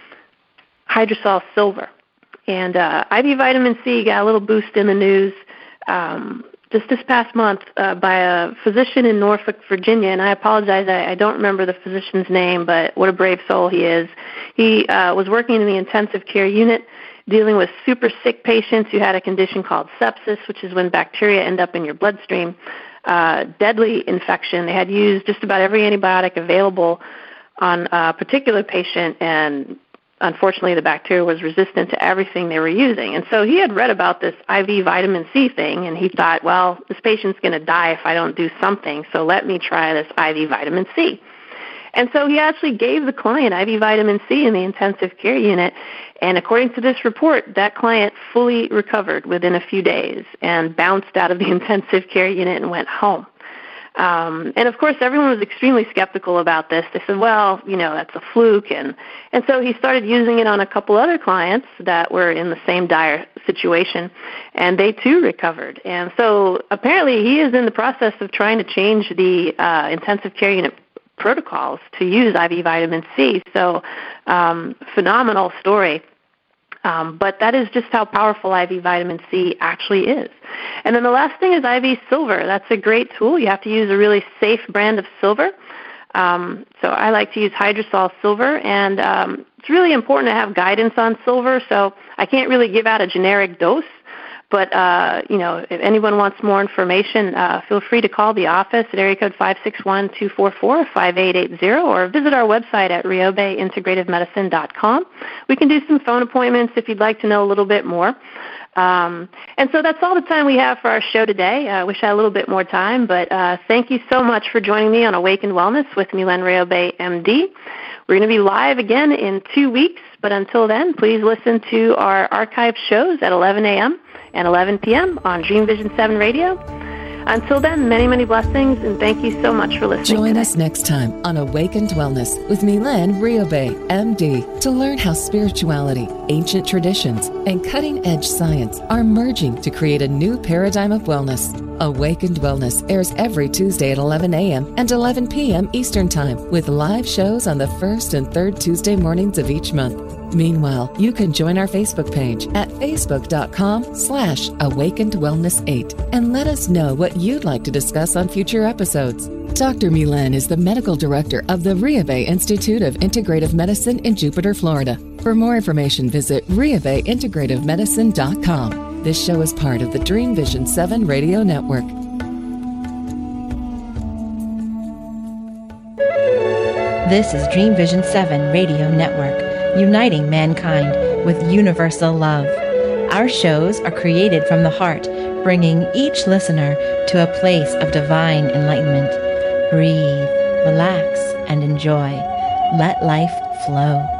[SPEAKER 2] Hydrosol Silver. And uh, I V vitamin C got a little boost in the news um, just this past month uh, by a physician in Norfolk, Virginia. And I apologize, I, I don't remember the physician's name, but what a brave soul he is. He uh, was working in the intensive care unit, dealing with super sick patients who had a condition called sepsis, which is when bacteria end up in your bloodstream, uh, deadly infection. They had used just about every antibiotic available on a particular patient, and unfortunately the bacteria was resistant to everything they were using. And so he had read about this I V vitamin C thing, and he thought, well, this patient's going to die if I don't do something, so let me try this I V vitamin C. And so he actually gave the client I V vitamin C in the intensive care unit, and according to this report, that client fully recovered within a few days and bounced out of the intensive care unit and went home. Um, and, of course, everyone was extremely skeptical about this. They said, well, you know, that's a fluke. And, and so he started using it on a couple other clients that were in the same dire situation, and they, too, recovered. And so apparently he is in the process of trying to change the uh, intensive care unit protocols to use I V vitamin C. So um, phenomenal story. Um, but that is just how powerful I V vitamin C actually is. And then the last thing is I V silver. That's a great tool. You have to use a really safe brand of silver. Um, so I like to use Hydrosol silver, and um, it's really important to have guidance on silver. So I can't really give out a generic dose. But, uh, you know, if anyone wants more information, uh, feel free to call the office at area code five six one, two four four, five eight eight zero or visit our website at ryobe integrative medicine dot com. We can do some phone appointments if you'd like to know a little bit more. Um, and so that's all the time we have for our show today. I wish I had a little bit more time, but uh, thank you so much for joining me on Awakened Wellness with Mylène Rhéaube, M D. We're going to be live again in two weeks, but until then, please listen to our archived shows at eleven a.m. and eleven p.m. on Dream Vision seven Radio. Until then, many, many blessings, and thank you so much for listening
[SPEAKER 1] Join
[SPEAKER 2] today.
[SPEAKER 1] us next time on Awakened Wellness with Mylène Rhéaube, M D, to learn how spirituality, ancient traditions, and cutting-edge science are merging to create a new paradigm of wellness. Awakened Wellness airs every Tuesday at eleven a.m. and eleven p.m. Eastern Time, with live shows on the first and third Tuesday mornings of each month. Meanwhile, you can join our Facebook page at facebook.com slash awakenedwellness8 and let us know what you'd like to discuss on future episodes. Doctor Mylène is the medical director of the Rhéaube Institute of Integrative Medicine in Jupiter, Florida. For more information, visit rhéaube integrative medicine dot com. This show is part of the Dream Vision seven Radio Network.
[SPEAKER 6] This is Dream Vision seven Radio Network, uniting mankind with universal love. Our shows are created from the heart, bringing each listener to a place of divine enlightenment. Breathe, relax, and enjoy. Let life flow.